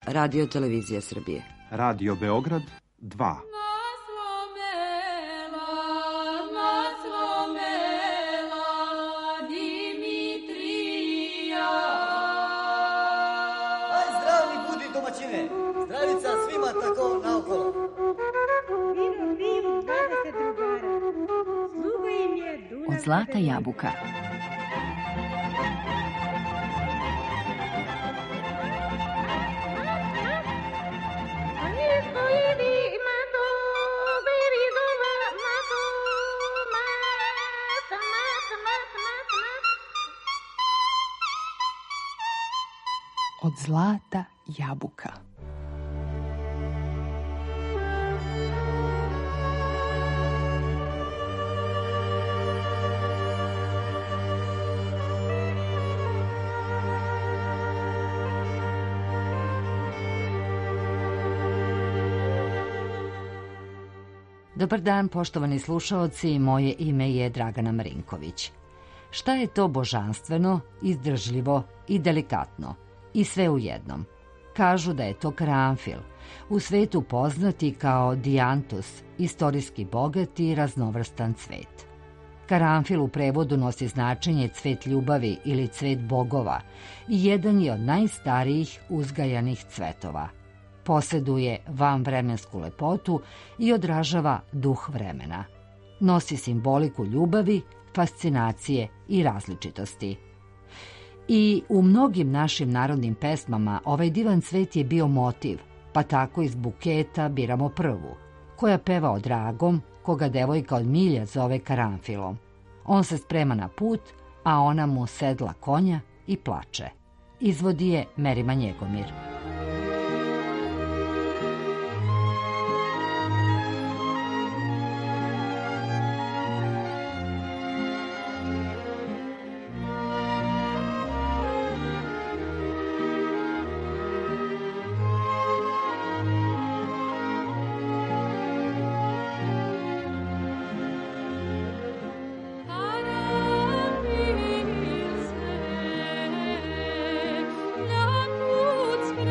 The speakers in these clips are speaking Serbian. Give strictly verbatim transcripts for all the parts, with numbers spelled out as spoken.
Radio Televizija Srbije. Radio Beograd dva. Zdravica svima tako naokolo. Vino, vino, dvadeset drugara. Sluga im je Dunav. Od zlata jabuka. Od zlata jabuka. Dobar dan, poštovani slušaoci, moje ime je Dragana Marinković. Šta je to božanstveno, izdržljivo i delikatno? I sve u jednom. Kažu da je to karanfil, u svetu poznati kao dijantus, istorijski bogat i raznovrstan cvet. Karanfil u prevodu nosi značenje cvet ljubavi ili cvet bogova i jedan je od najstarijih uzgajanih cvetova. Poseduje vanvremensku lepotu i odražava duh vremena. Nosi simboliku ljubavi, fascinacije i različitosti. I u mnogim našim narodnim pesmama ovaj divan cvet je bio motiv, pa tako iz buketa biramo prvu, koja peva o dragom, koga devojka od milja zove karanfilom. On se sprema na put, a ona mu sedla konja i plače. Izvodi je Merima Njegomir. Put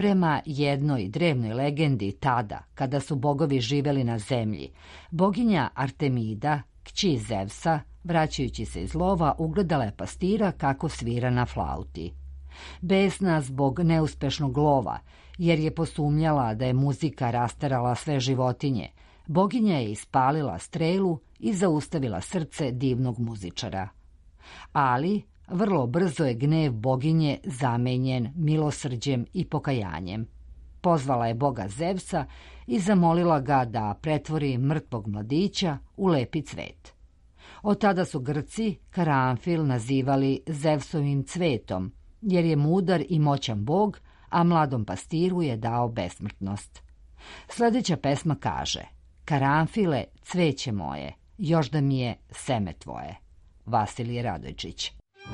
Prema jednoj drevnoj legendi tada, kada su bogovi živeli na zemlji, boginja Artemida, kći Zevsa, vraćajući se iz lova, ugledala je pastira kako svira na flauti. Besna zbog neuspešnog lova, jer je posumnjala da je muzika rasterala sve životinje, boginja je ispalila strelu i zaustavila srce divnog muzičara. Ali vrlo brzo je gnev boginje zamenjen milosrđem i pokajanjem. Pozvala je boga Zevsa i zamolila ga da pretvori mrtvog mladića u lepi cvet. Od tada su Grci karanfil nazivali Zevsovim cvetom, jer je mudar i moćan bog, a mladom pastiru je dao besmrtnost. Sljedeća pesma kaže: Karanfile, cveće moje, još da mi je seme tvoje. Vasilije Radojčić.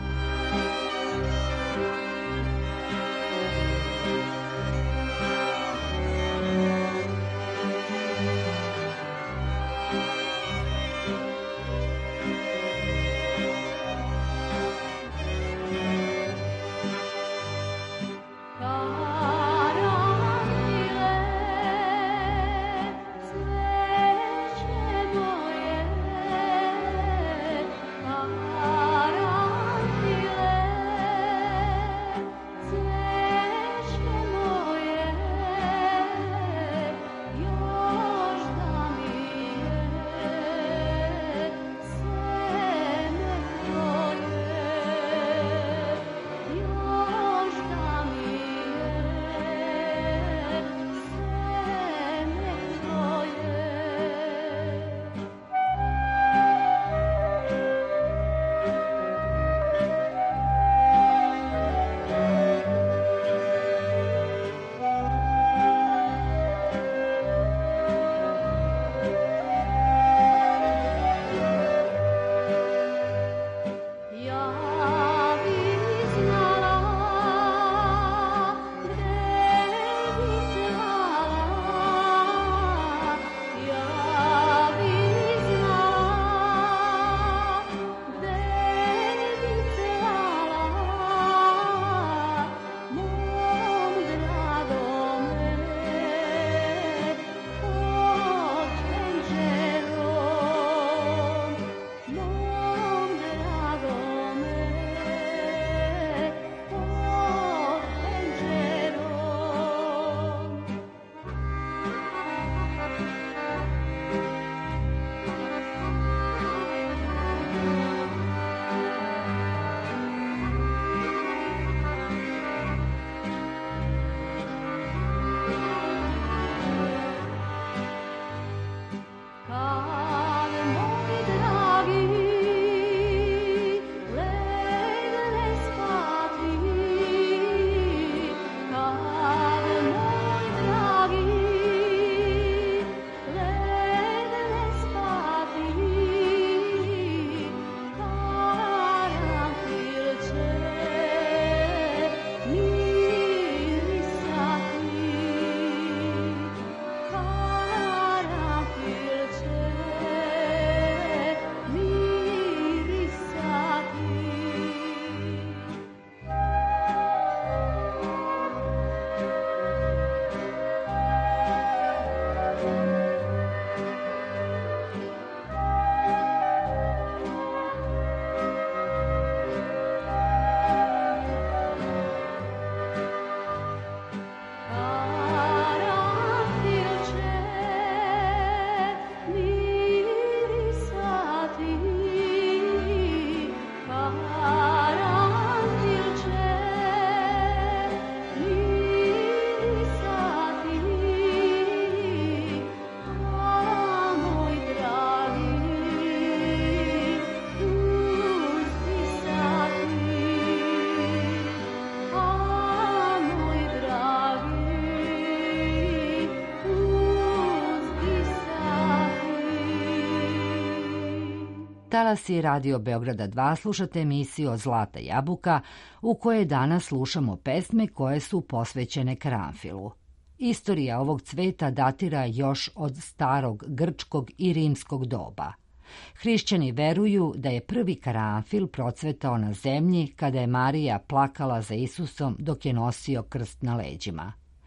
Talasi Radio Beograda dva slušate emisiju Zlata jabuka, u kojoj danas slušamo pesme koje su posvećene karanfilu. Istorija ovog cveta datira još od starog grčkog i rimskog doba. Hrišćani veruju da je prvi karanfil procvetao na zemlji kada je Marija plakala za Isusom dok je nosio krst na leđima.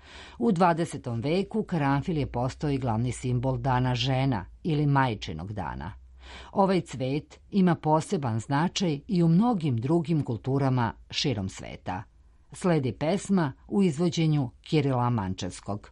U dvadesetom veku karanfil je postao i glavni simbol Dana žena ili Majčinog dana. Ovaj cvet ima poseban značaj i u mnogim drugim kulturama širom sveta. Sledi pesma u izvođenju Kirila Mančevskog.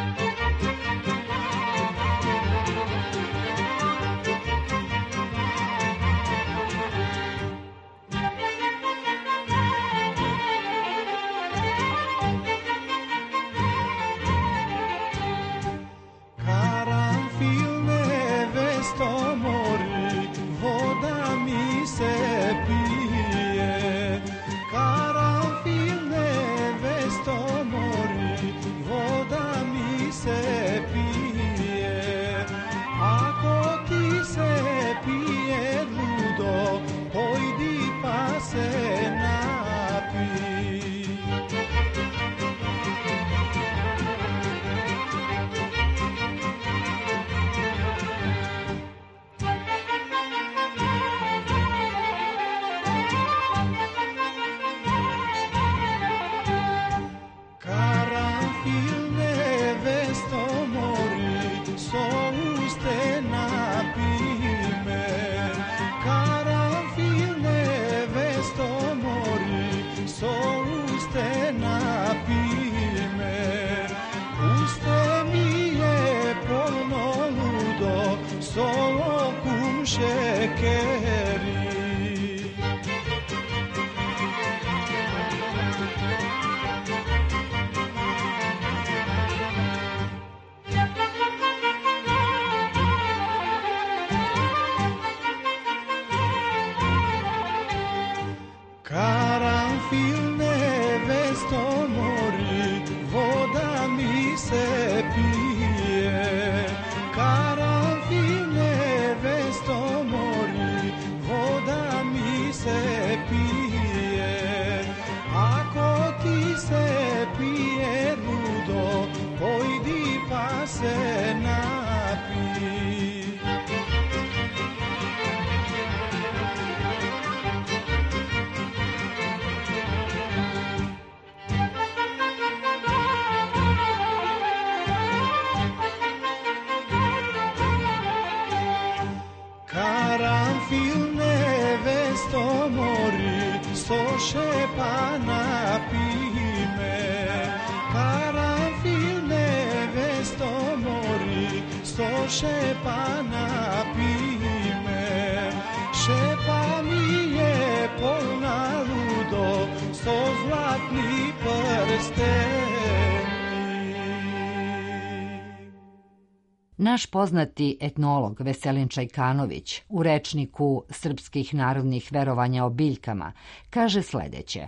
Naš poznati etnolog Veselin Čajkanović u rečniku Srpskih narodnih verovanja o biljkama kaže sljedeće.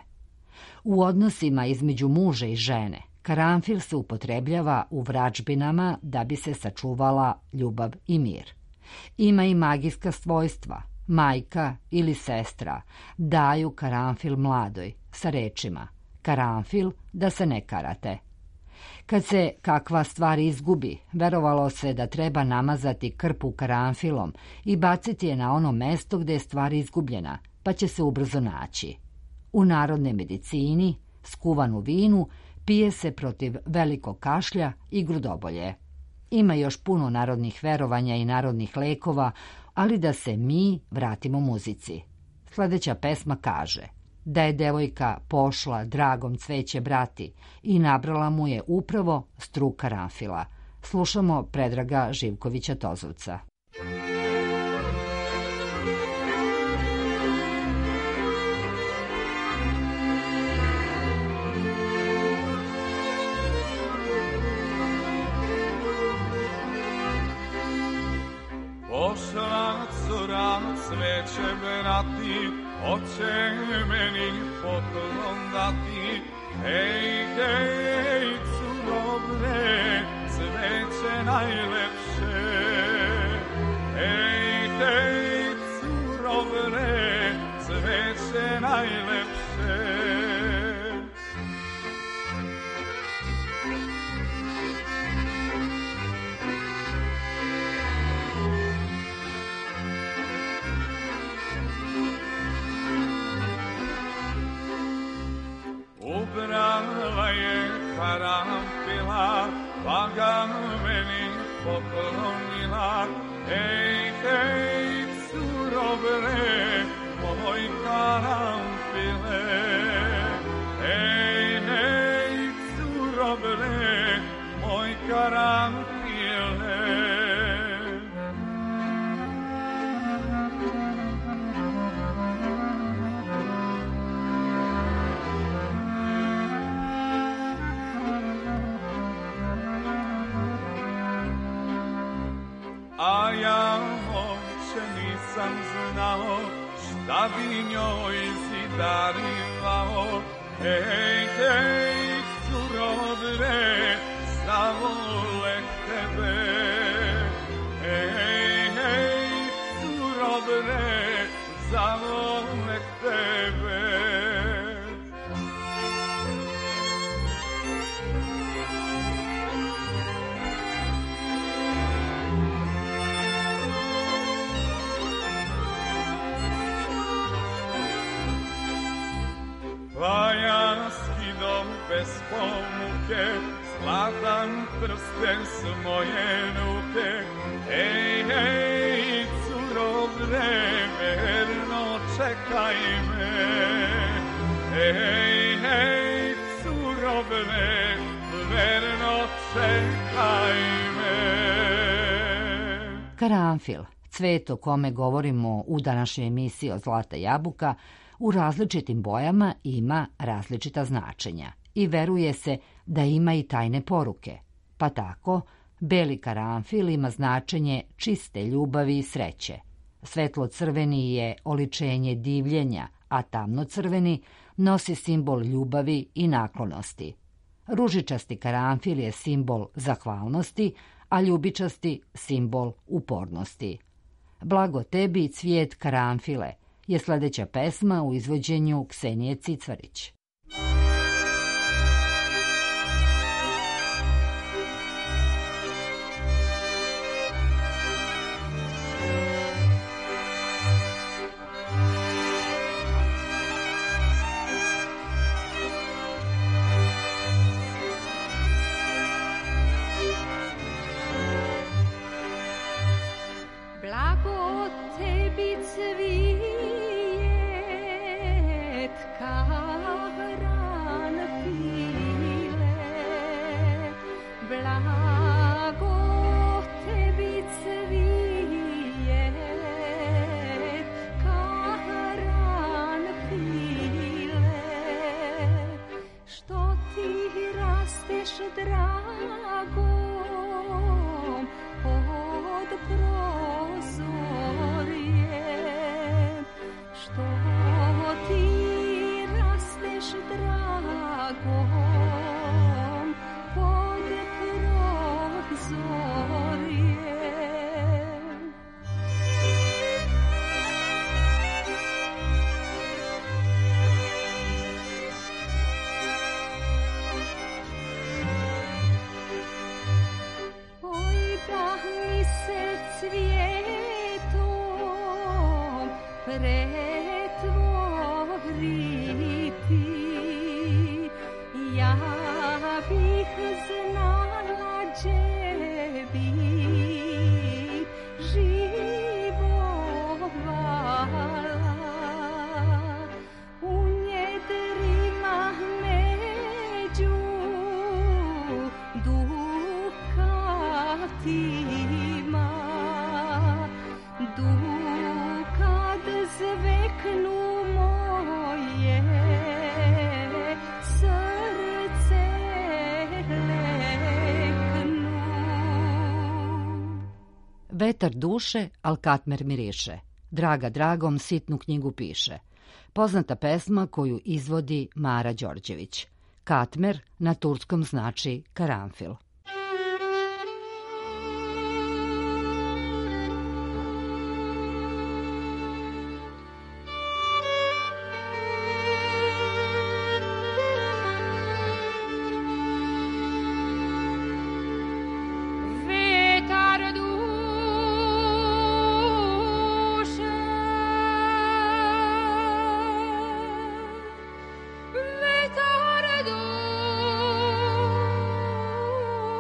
U odnosima između muža i žene karanfil se upotrebljava u vračbinama da bi se sačuvala ljubav i mir. Ima i magijska svojstva. Majka ili sestra daju karanfil mladoj sa rečima karanfil da se ne karate. Kad se kakva stvar izgubi, verovalo se da treba namazati krpu karanfilom i baciti je na ono mesto gdje je stvar izgubljena, pa će se ubrzo naći. U narodnoj medicini, skuvanu vinu, pije se protiv velikog kašlja i grudobolje. Ima još puno narodnih verovanja i narodnih lekova, ali da se mi vratimo muzici. Sljedeća pesma kaže da je devojka pošla dragom cveće brati i nabrala mu je upravo stru karanfila. Slušamo Predraga Živkovića Tozovca. Pošla cura cveće brati, hoće meni poklon dati. Hej, hej, curobre, cveće najlepše. Hej, hej, curobre, cveće najlepše. Ubrala je karanfil sam znao šta bi njoj si darivao. Hej, hej, surovre, zavole tebe. Hej, hej, surovre, zavole tebe. Pa ja skidom bez pomuke zlatan prsten s moje ruke. Ej, ej, curovre, verno čekaj me. Ej, ej, curovre, verno čekaj me. Karanfil, cvet o kome govorimo u današnjoj emisiji o Zlata jabuka, u različitim bojama ima različita značenja i veruje se da ima i tajne poruke. Pa tako, beli karanfil ima značenje čiste ljubavi i sreće. Svetlo-crveni je oličenje divljenja, a tamno-crveni nosi simbol ljubavi i naklonosti. Ružičasti karanfil je simbol zahvalnosti, a ljubičasti simbol upornosti. Blago tebi, cvijet karanfile je sledeća pesma u izvođenju Ksenije Cicvarić. Blago tebi cvijet karanfile, blago tebi cvijet karanfile, što ti rasteš dragom pod prozorjem, što ti rasteš dragom pod prozorjem. Oj, da mi se cvijetom pretvoriti, ja bih znala gdje bi živovala. U njedrima među dukatima, dukad zveknu moje srce leknu. Vetar duše, al katmer miriše. Draga dragom sitnu knjigu piše. Poznata pesma koju izvodi Mara Đorđević. Katmer na turskom znači karanfil. Vetar duše, vetar duše,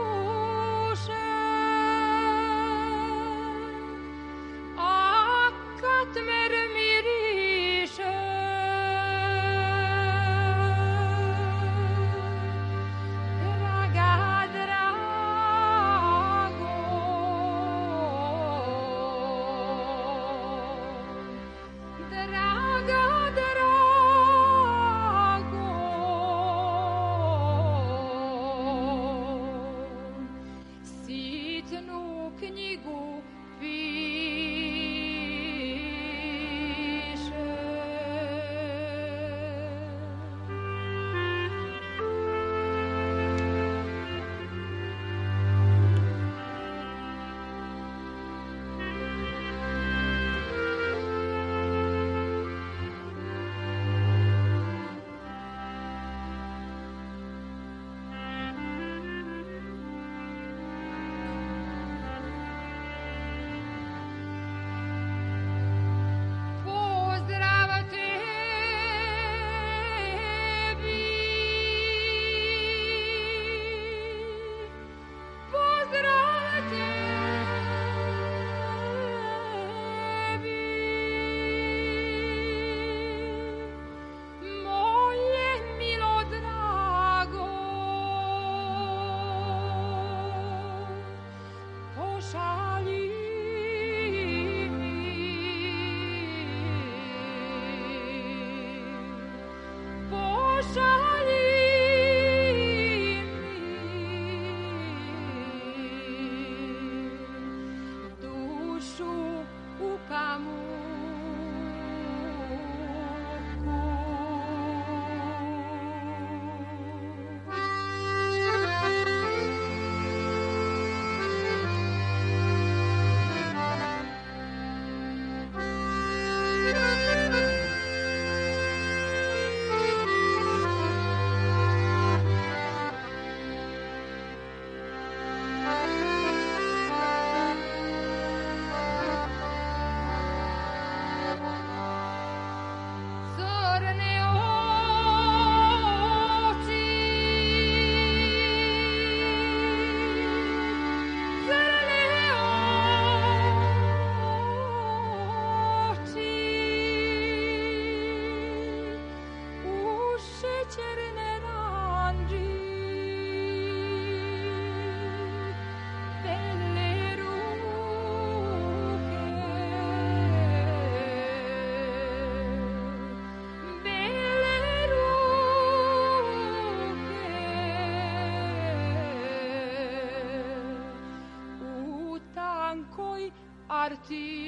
parti.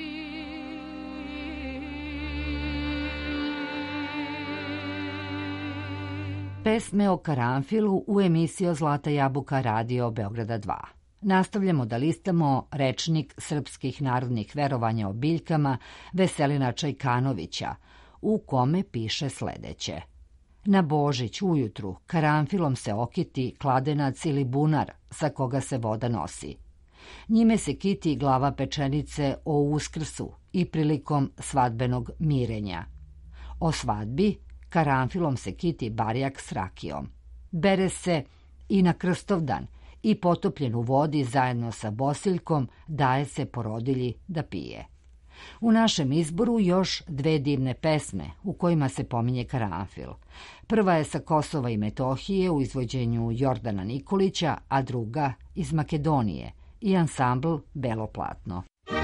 Pesme o karanfilu u emisiji Zlata jabuka Radio Beograda dva. Nastavljamo da listamo rečnik srpskih narodnih verovanja o biljkama Veselina Čajkanovića, u kome piše sledeće. Na Božić ujutru karanfilom se okiti kladenac ili bunar sa koga se voda nosi. Njime se kiti glava pečenice o Uskrsu i prilikom svadbenog mirenja. O svadbi karanfilom se kiti barjak s rakijom. Bere se i na Krstovdan i potopljen u vodi zajedno sa bosiljkom daje se porodilji da pije. U našem izboru još dve divne pesme u kojima se pominje karanfil. Prva je sa Kosova i Metohije u izvođenju Jordana Nikolića, a druga iz Makedonije i ansambl Belo platno.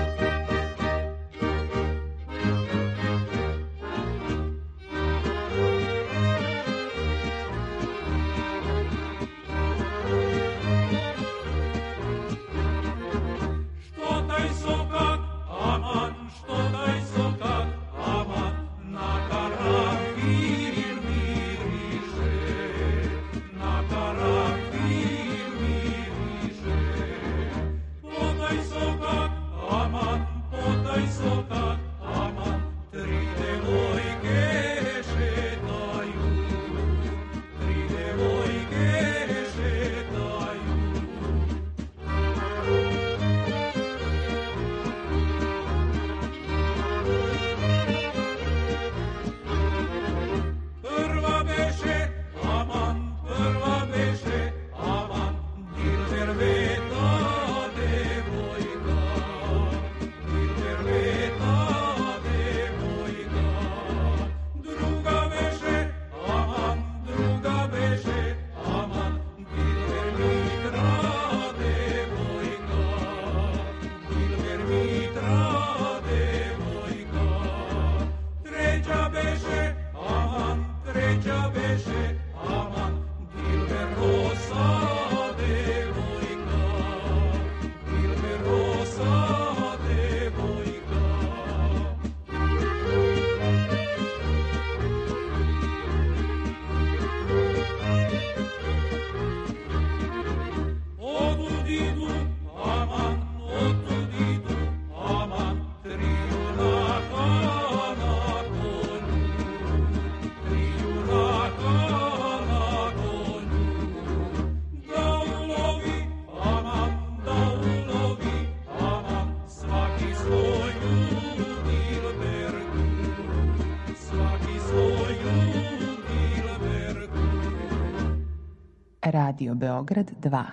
Radio Beograd dva.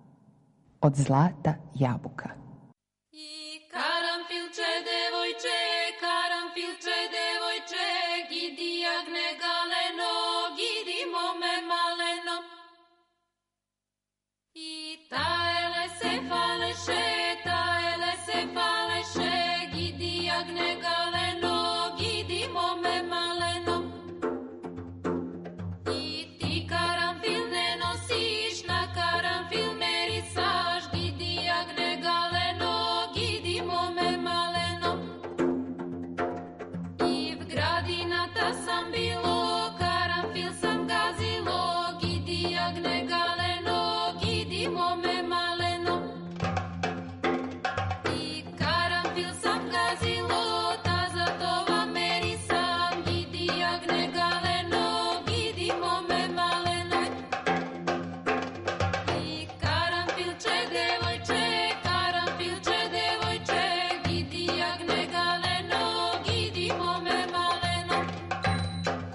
Od Zlata jabuka. I karanfilče, devojče, karanfilče, devojče, gidi jagne galeno, gidi mome maleno. I taele se faleše, taele se faleše, gidi jagne galeno, gidi mome maleno. I ti karanfil ne nosiš, na karanfil merisaš, gidi jagne galeno, gidi mome maleno. I v gradinata sam bilo, karanfil sam gazilo, gidi jagne galeno, gidi mome maleno. I karanfil sam gazilo, ta za to vam merisam, gidi jagne galeno, gidi mome maleno. I karanfilče, devojče, karanfilče, devojče, gidi jagne galeno, gidi mome maleno.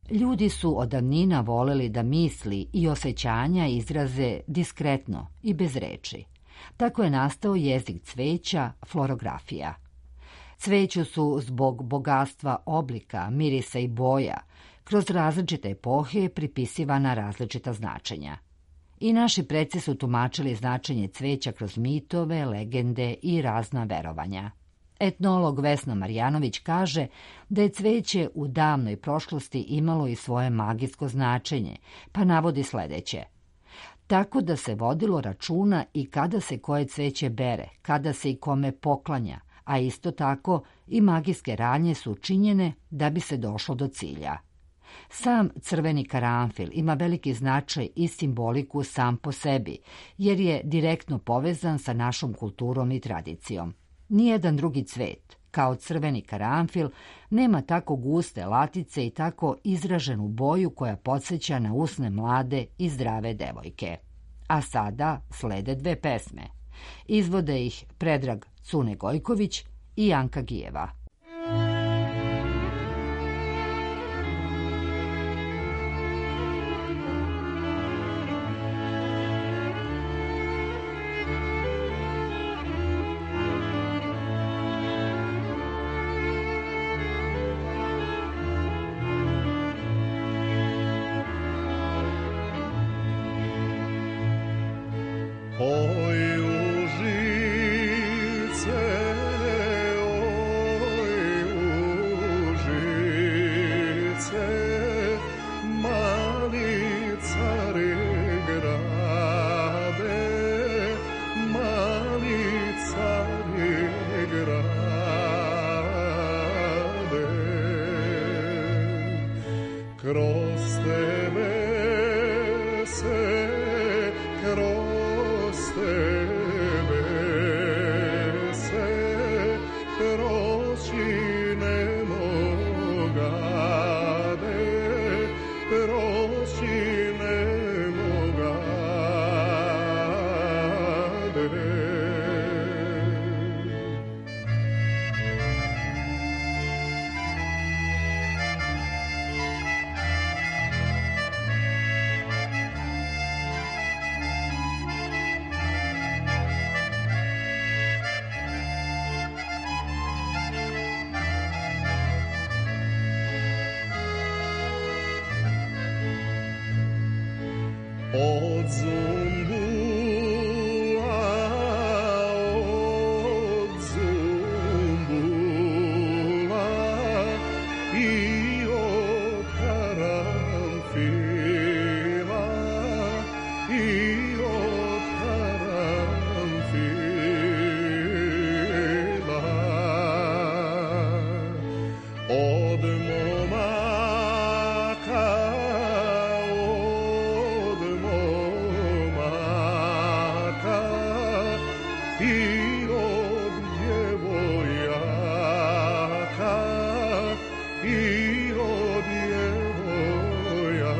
Ljudi su od davnina voleli da misli i osjećanja izraze diskretno i bez reči. Tako je nastao jezik cveća, florografija. Cveću su zbog bogatstva oblika, mirisa i boja kroz različite epohe pripisivana različita značenja. I naši preci su tumačili značenje cveća kroz mitove, legende i razna verovanja. Etnolog Vesna Marjanović kaže da je cveće u davnoj prošlosti imalo i svoje magijsko značenje, pa navodi sledeće. Tako da se vodilo računa i kada se koje cveće bere, kada se i kome poklanja, a isto tako i magijske radnje su činjene da bi se došlo do cilja. Sam crveni karanfil ima veliki značaj i simboliku sam po sebi, jer je direktno povezan sa našom kulturom i tradicijom. Nijedan drugi cvet, kao crveni karanfil, nema tako guste latice i tako izraženu boju koja podsjeća na usne mlade i zdrave devojke. A sada slede dve pesme. Izvode ih Predrag Cune Gojković i Anka Gijeva. Oj u žice, oj u žice, mali care grade, mali care grade. Kroz tebe se, kroz tebe se proći ne mogade, proći ne mogade. Od zumbula, od zumbula i od karanfila, i od karanfila. Od momaka, od momaka i od djevojaka, i od djevojaka.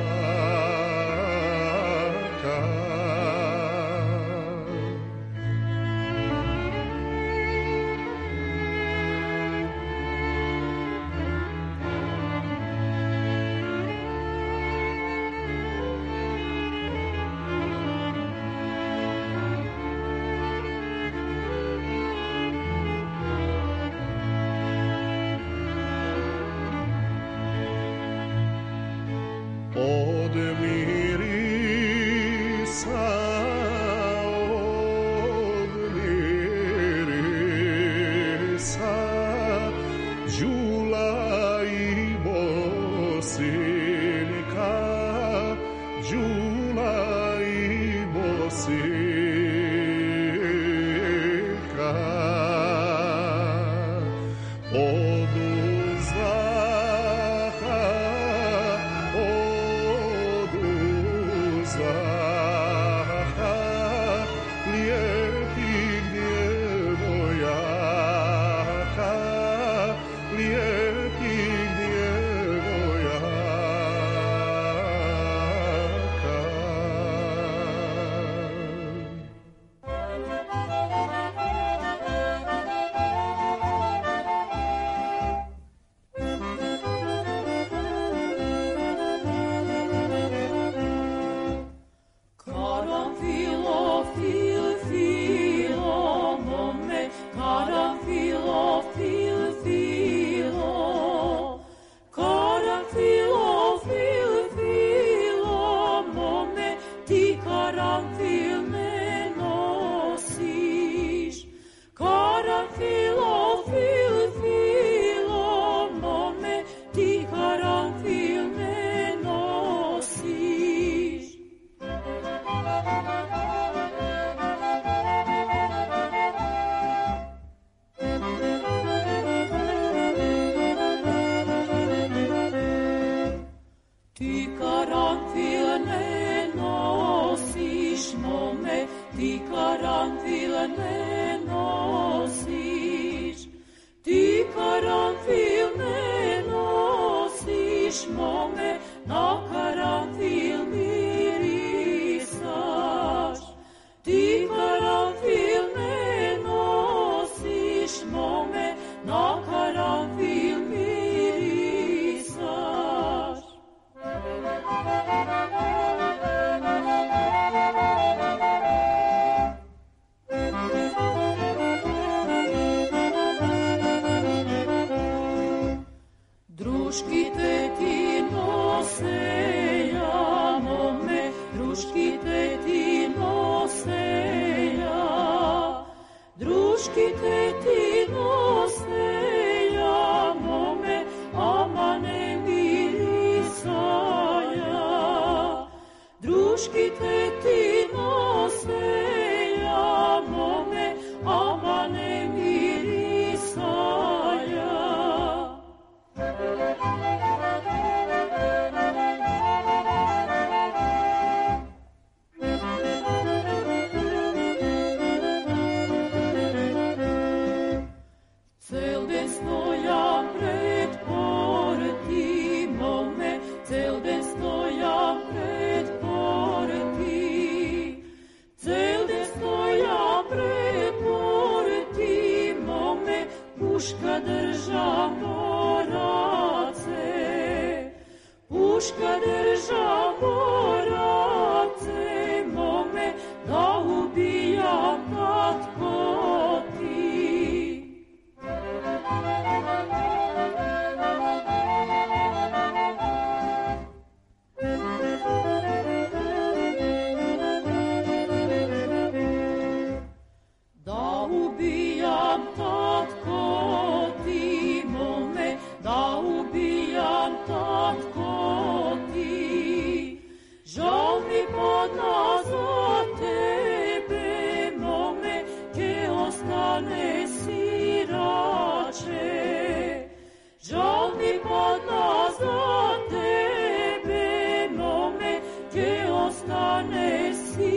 karanfil ne nosiš, ti karanfil ne nosiš, mome na karanfil mirisaš. Ti karanfil ne nosiš, mome na karanfil mirisaš. Druški te ti nose ja, mome, druški te ti nose ja, druški te ti nose ja, mome, ama ne mirisaja. Druški te ti nose ja, mome, ama ne mirisaja. Cel den stojam pred porti, mome, cel den stojam pred porti. Cel den stojam pred porti, mome, puška drža morace. Puška drža morace, mome, da ubijam tatko ti. Da ubijam tatko ti, mome, da ubijam tatko ti. Žal mi padna za tebe, mome, ke ostane sirače. Žal mi padna za tebe, mome, ke ostane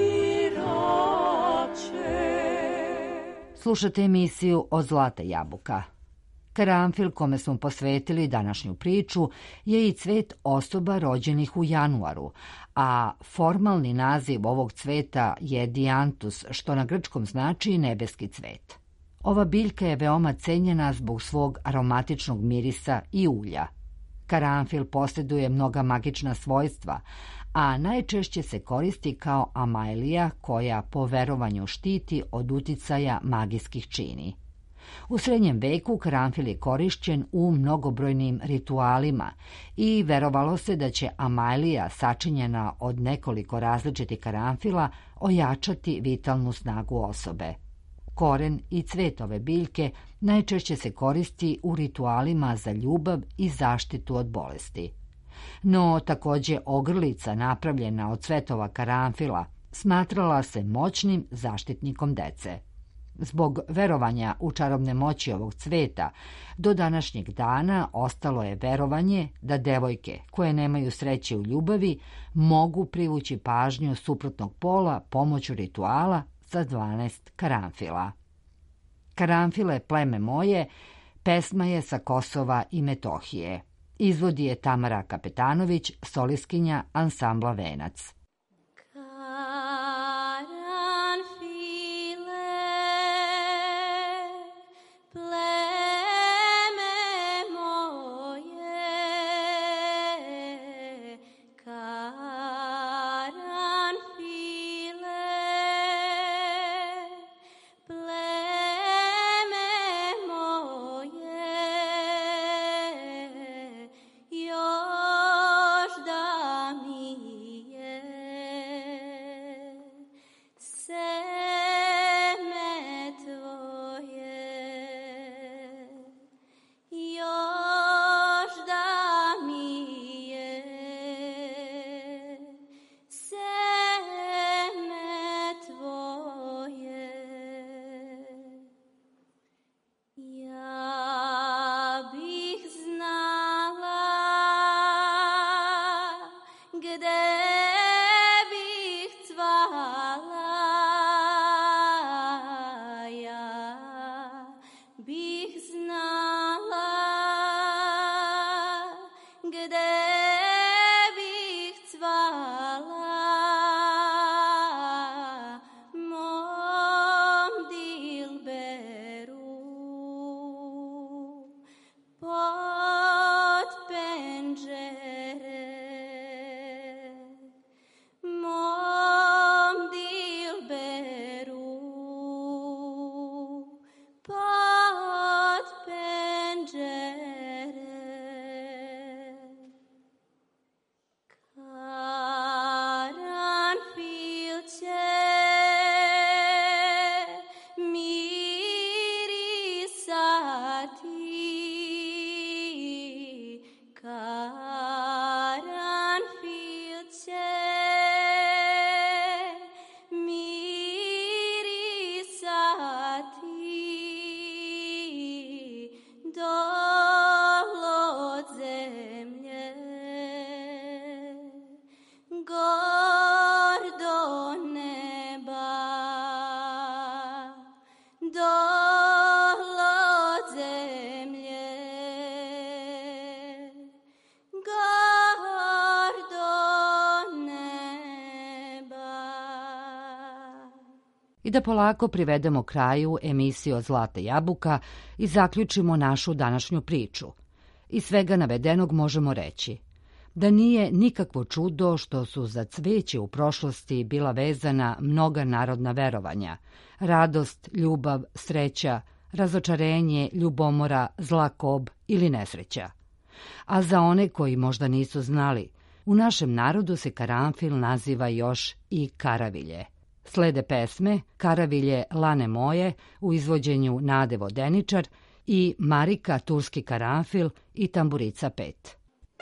sirače. Slušate emisiju Od zlata jabuka. Karanfil, kome smo posvetili današnju priču, je i cvet osoba rođenih u januaru, a formalni naziv ovog cveta je dijantus, što na grčkom znači nebeski cvet. Ova biljka je veoma cenjena zbog svog aromatičnog mirisa i ulja. Karanfil posjeduje mnoga magična svojstva, a najčešće se koristi kao amajlija koja po verovanju štiti od uticaja magijskih čini. U srednjem veku karanfil je korišćen u mnogobrojnim ritualima i verovalo se da će amajlija sačinjena od nekoliko različitih karanfila ojačati vitalnu snagu osobe. Koren i cvet ove biljke najčešće se koristi u ritualima za ljubav i zaštitu od bolesti. No, također ogrlica napravljena od cvetova karanfila smatrala se moćnim zaštitnikom dece. Zbog verovanja u čarobne moći ovog cveta, do današnjeg dana ostalo je verovanje da devojke koje nemaju sreće u ljubavi mogu privući pažnju suprotnog pola pomoću rituala sa dvanaest karanfila. Karanfile pleme moje pesma je sa Kosova i Metohije. Izvodi je Tamara Kapetanović, solistkinja ansambla Venac. Još da mi je gde bih cvala mom dilberu pod penđere, mom dilberu pod penđere. Karanfil će mirisati, karanfil će mirisati dolo od zemlje, gor do neba, dolo od zemlje, gor do neba. I da polako privedemo kraju emisiju od Zlata jabuka i zaključimo našu današnju priču. Iz svega navedenog možemo reći da nije nikakvo čudo što su za cveće u prošlosti bila vezana mnoga narodna verovanja, radost, ljubav, sreća, razočarenje, ljubomora, zla kob ili nesreća. A za one koji možda nisu znali, u našem narodu se karanfil naziva još i karavilje. Slede pesme Karavilje Lane moje u izvođenju Nade Vodeničar i Marika Turski karanfil i Tamburica pet.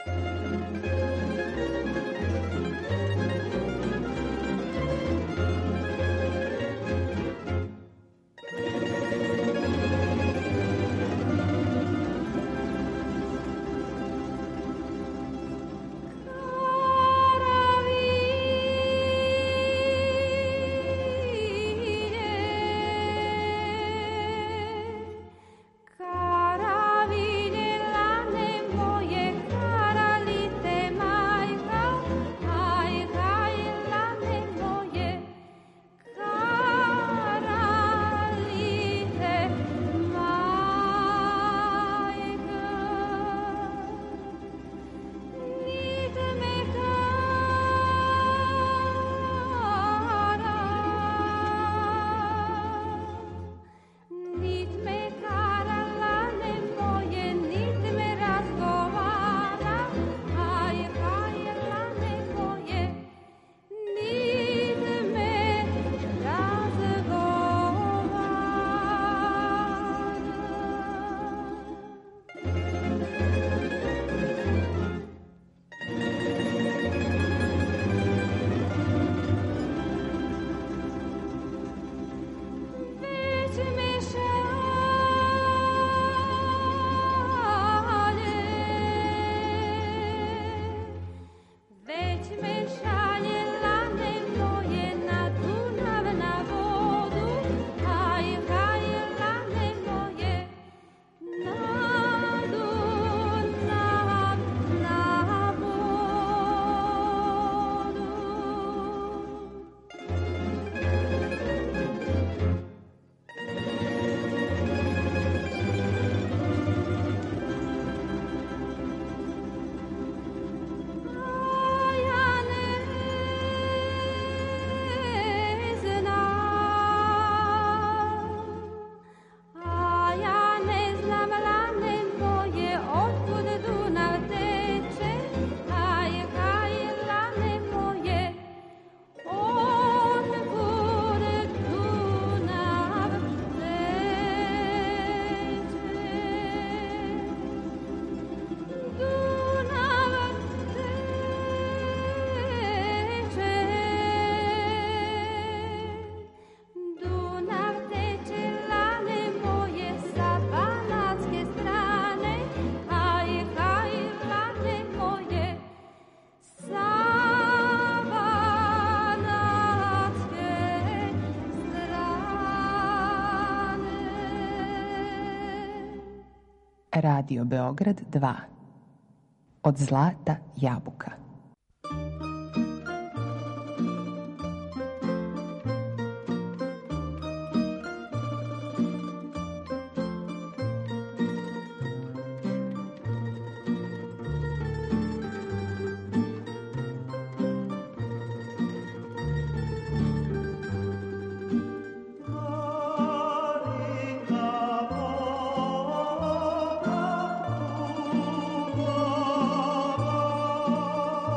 Karavilje lane moje, karalite majka, aj, aj, lane moje, karalite majka. Nit me kara, nit me kara lane moje, nit me razgovara, aj, aj, lane moje, nit me razgovara. Već me šalje, već me šalje lane moje na Dunav na vodu, aj, aj, lane moje, na Dunav na vodu. A ja ne znam, a ja ne znam lane moje, otkud Dunav teče, aj, aj, lane moje, otkud Dunav teče. Dunav teče, Dunav teče lane moje sa banatske strane, aj, aj, lane moje, sa banatske strane. Radio Beograd dva. od zlata jabuka. Oh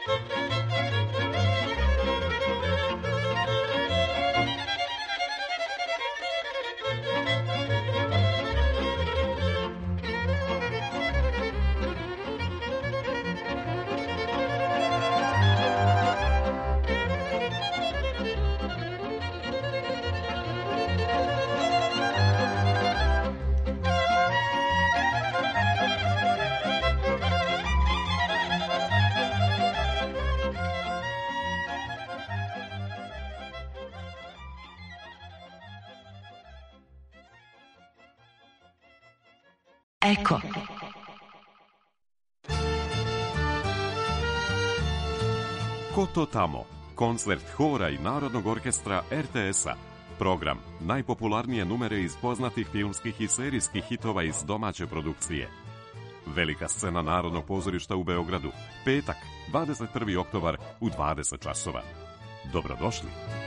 Eko. Ko to tamo? Koncert hora i Narodnog orkestra er te es-a. Program najpopularnije numere iz poznatih filmskih i serijskih hitova iz domaće produkcije. Velika scena Narodnog pozorišta u Beogradu. Petak, dvadeset prvi oktobar u dvadeset časova. Dobrodošli.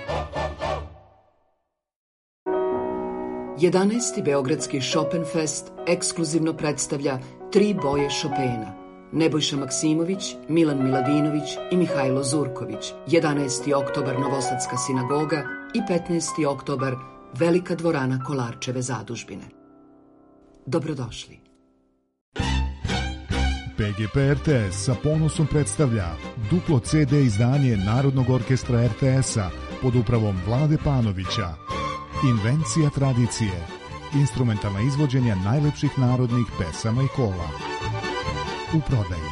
jedanaesti Beogradski Chopinfest ekskluzivno predstavlja tri boje Chopina. Nebojša Maksimović, Milan Miladinović i Mihajlo Zurković. jedanaesti oktobar Novosadska sinagoga i petnaesti oktobar Velika dvorana Kolarčeve zadužbine. Dobrodošli. Pe ge pe er te es sa ponosom predstavlja duplo ce de izdanje Narodnog orkestra er te es-a pod upravom Vlade Panovića. Invencija tradicije. Instrumentalna izvođenja najlepših narodnih pesama i kola. U prodaji.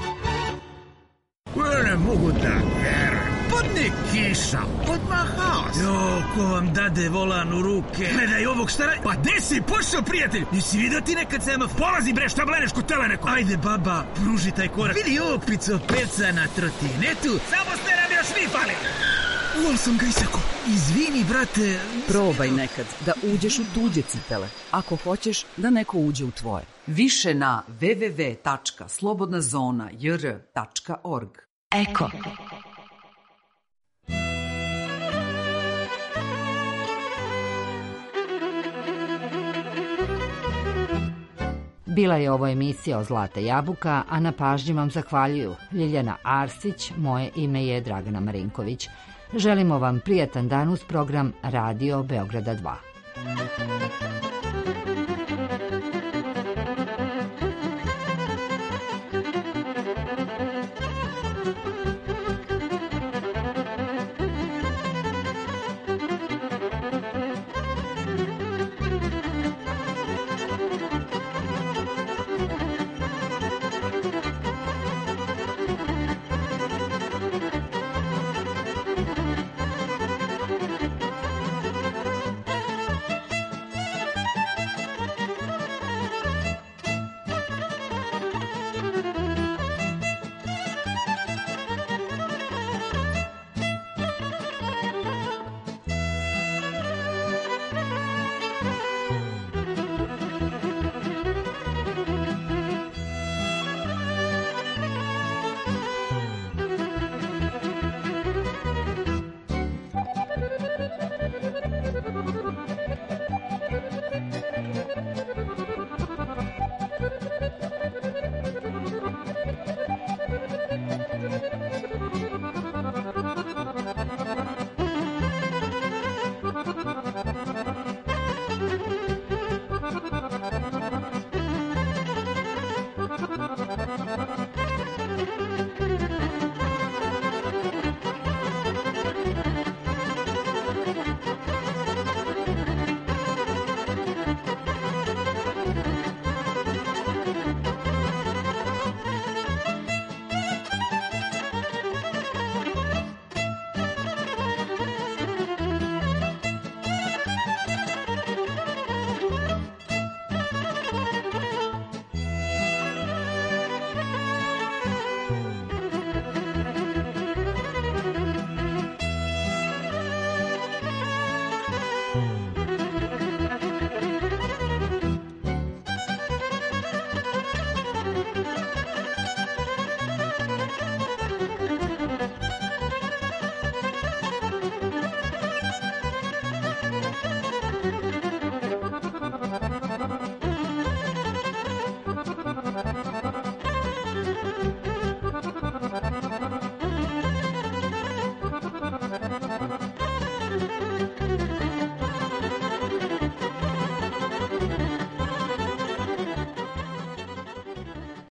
Ne mogu da verujem. Padne kiša, odmah haos. Jo, ko vam dade volan u ruke. Gledaj ovog stara... Pa gde si pošao, prijatelj? Nisi vidio ti nekad semafor? Polazi bre, šta bleneš kod tele neko? Ajde, baba, pruži taj korak. Vidi ovog picopeca na trotinetu. Samo ste nam još vi pali. Uval sam ga isako. Izvini, brate. Probaj nekad da uđeš u tuđe cipele, ako hoćeš da neko uđe u tvoje. Više na w w w tačka slobodna zona j r tačka org. Eko. Bila je ovo emisija o Zlata jabuka, a na pažnji vam zahvaljuju Ljiljana Arsić, moje ime je Dragana Marinković. Želimo vam prijatan dan uz program Radio Beograda dva.